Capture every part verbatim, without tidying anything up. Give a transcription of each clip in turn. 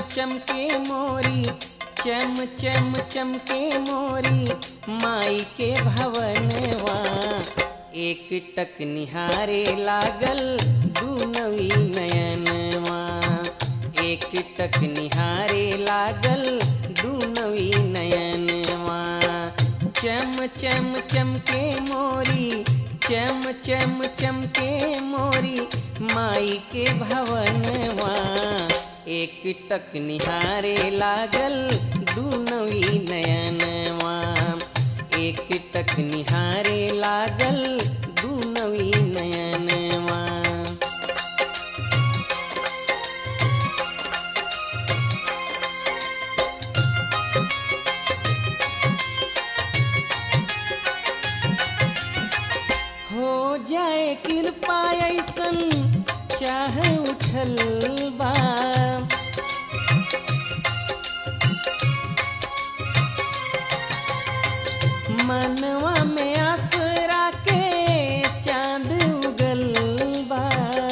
चमके मोरी, चम चम चमके मोरी माई के भवनवा। एक टक निहारे लागल दुनवी नयनवा, एक टक निहारे लागल दुनवी नयनवा। चम चम चमके मोरी, चम चम चमके मोरी माई के भवनवा। एक टक निहारे लागल दुनवी नयनवा, एक टक निहारे लागल दुनवी नयनवा। हो जाए कृपा ऐसन चाह उठल बा, मनवा में आसरा के चांद उगल बा।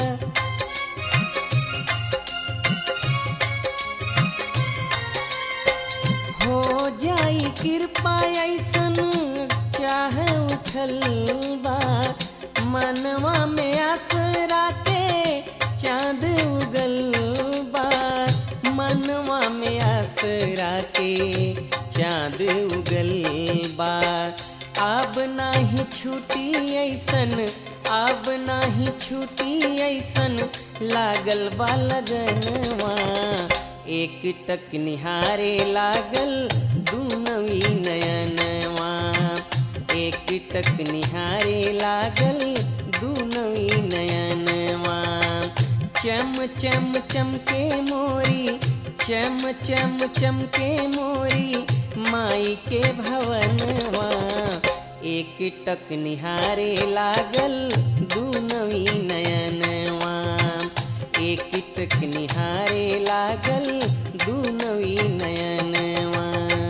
हो जाई कृपा ऐसन चाह उठल बा, मनवा में आसरा के चांद उगल बा, मनवा में आसरा के चांद उगल बा। अब नाही छूटी ऐसन, अब नाही छूटी ऐसन लागल बा लगनवा। एक टक निहारे लागल दुनवी नयनवा, एक टक निहारे लागल दुनवी नयनवा। चम चम चमके मोरी, चम चम चमके मोरी माई के भवनवा। एक टक निहारे लागल दुनवी नयनवा, एक टक निहारे लागल दुनवी नयनवा।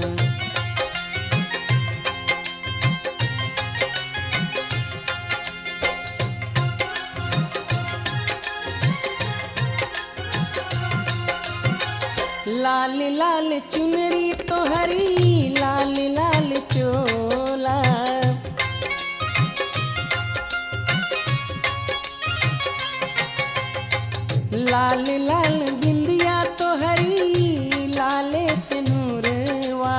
लाल लाल चुनरी तोहरी, लाल लाल चोला, लाल लाल बिंदिया तोहरी लाले से नूरवा।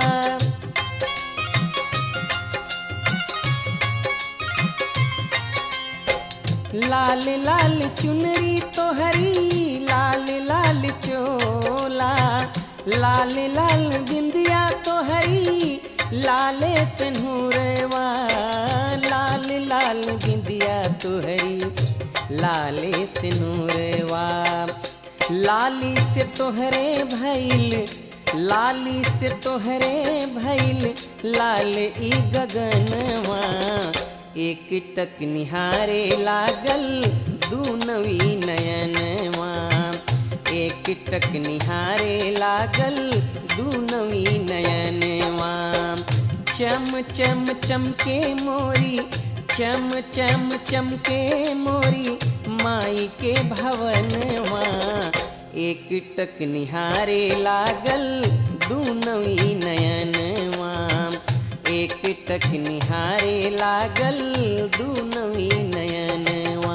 लाल लाल चुनरी तोहरी लाल लाल चोला, लाल लाल बिंदिया तोहरी लाले से नूरवा। लाल लाल बिंदिया तोहरी लाले से नूरवा। लाली से तोहरे भइल, लाली से तोहरे भइल लाल ई गगनवा। एक टक निहारे लागल दुनवी नयनवा, एक टक निहारे लागल दुनवी नयनवा। चम चम चमके मोरी, चम चम चमके मोरी माई के भवनवा। एक टक निहारे लागल दुनवी नयनवा, एक टक निहारे लागल दुनवी नयनवा।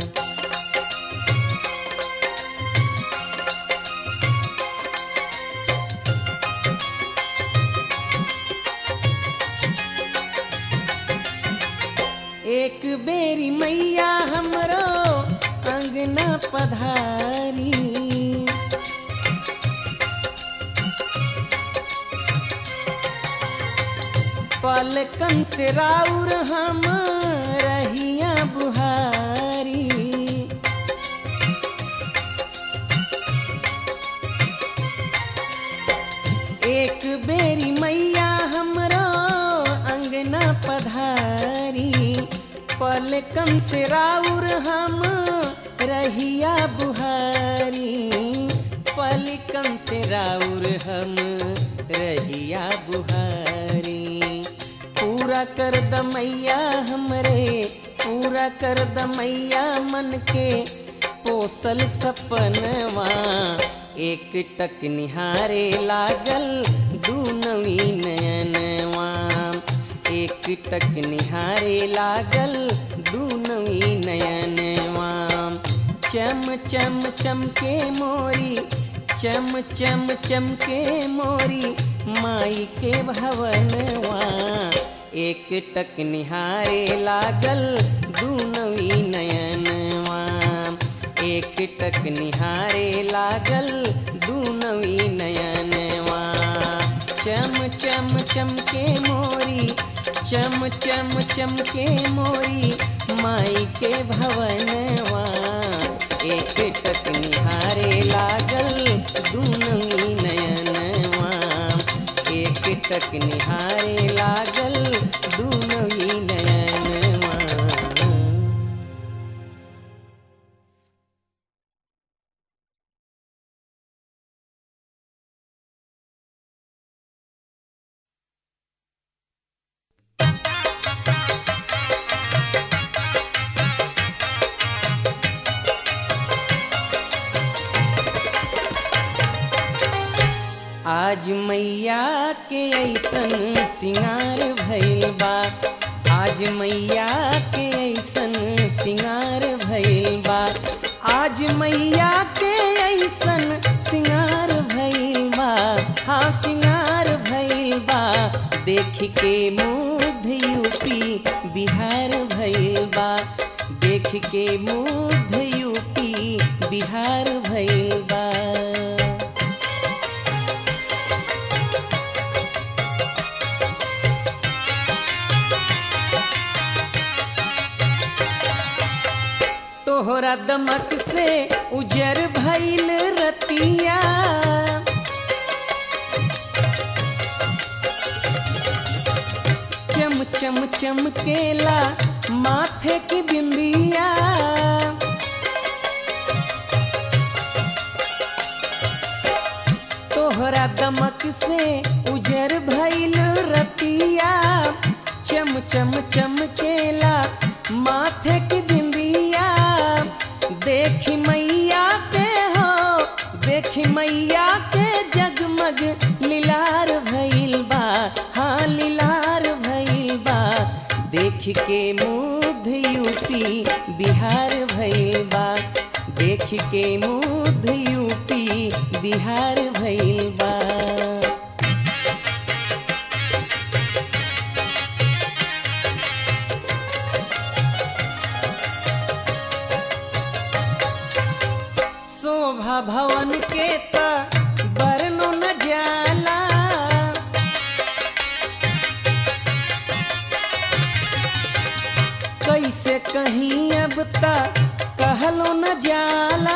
एक बेरी मैया हमरो अंगना पधारी, पलकन से राउर हम रहिया बुहारी। एक बेरी मैया हमरो अंगना पधारी, पलकन से राउर हम रहिया बुहारी। पलकन से राउर हम रहिया बुहारी। पूरा कर द मैया हमरे, पूरा कर द मैया मन के पोसल सपनवा। एक टक निहारे लागल दूनवी नयनवा। एक टक निहारे लागल दूनवी नयनवा। चम चम चमके मोरी चम चम चमके मोरी माई के भवनवा। एक टक निहारे लागल दूनवी नयनवा। एक टक निहारे लागल दूनवी नयनवा। चम चम चमके मोरी चम चम चमके मोरी माई के भवनवा। एक टक निहारे लागल दूनवी नयनवा। एक टक निहारे लागल दूनवी नयनवा। आज मैया के ऐसन सिंगार भइल बा। आज मैया के ऐसन सिंगार भइल बा। आज मैया के ऐसन सिंगार भइल बा। हाँ सिंगार भइल बा। देख के मुग्ध यूपी बिहार भइल बा। देख के मुग्ध यूपी बिहार भइल बा। तोहरा दमक से उजर भइल रतिया। चम चम चमकेला माथे की बिंदिया। तोहरा दमक से उजर भइल रतिया। चम चम चमकेला माथे की बिंदिया। देखी मैया के हो देखी मैया के जगमग लीलार भइल बा। हाँ लीलार भइल बा। देख के मुग्ध यूपी बिहार भइल बा। देख के मुग्ध यूपी बिहार भइल बा। शोभा भवन के त बरनो न जाला। कैसे कहीं अब त कहलो न जाला।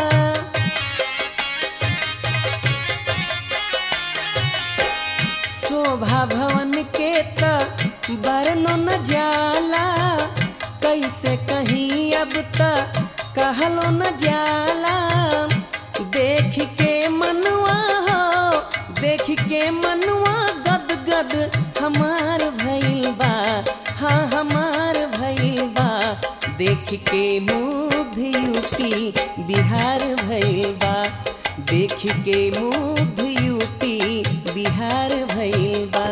शोभा भवन के त बरनो न जाला। कैसे कहीं अब त कहलो न जाला। देख के मनवा हो देख के मनवा गद गद हमार भइल बा। हाँ हमार भइल बा। देख के मुग्ध यूपी बिहार भइल बा। देख के मुग्ध यूपी बिहार भइल बा।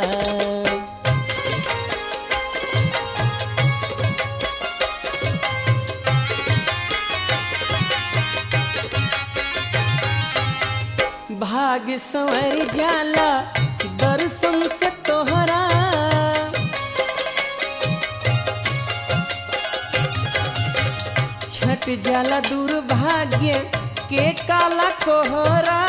भाग संवर जाला दर्शन से तोहरा। छट जाला दुर्भाग्य के काला कोहरा।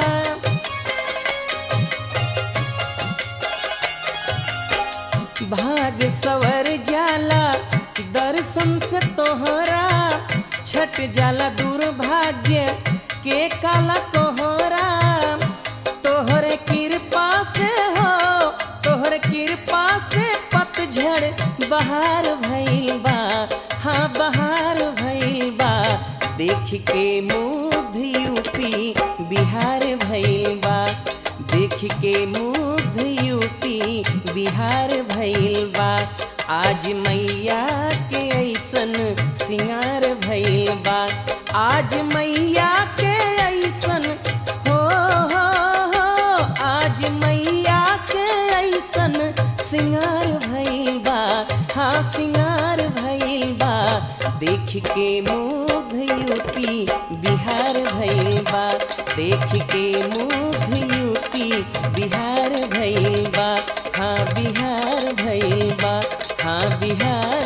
भाग संवर जाला दर्शन से तोहरा। छट जाला दुर्भाग्य के काला कोहरा। तोहरे कृपा से हो तोहरे कृपा से पतझड़ बहार भइल बा। हाँ बहार भइल बा। देख के मुग्ध यूपी बिहार भइल बा। देख के मुग्ध यूपी बिहार भइल बा। आज मैया के ऐसन सिंगार भइल बा। आज मैया के ऐसन के मुग्ध यूपी बिहार भइल बा। देख के मुग्ध यूपी बिहार भइल बा। हाँ बिहार भइल बा। हाँ बिहार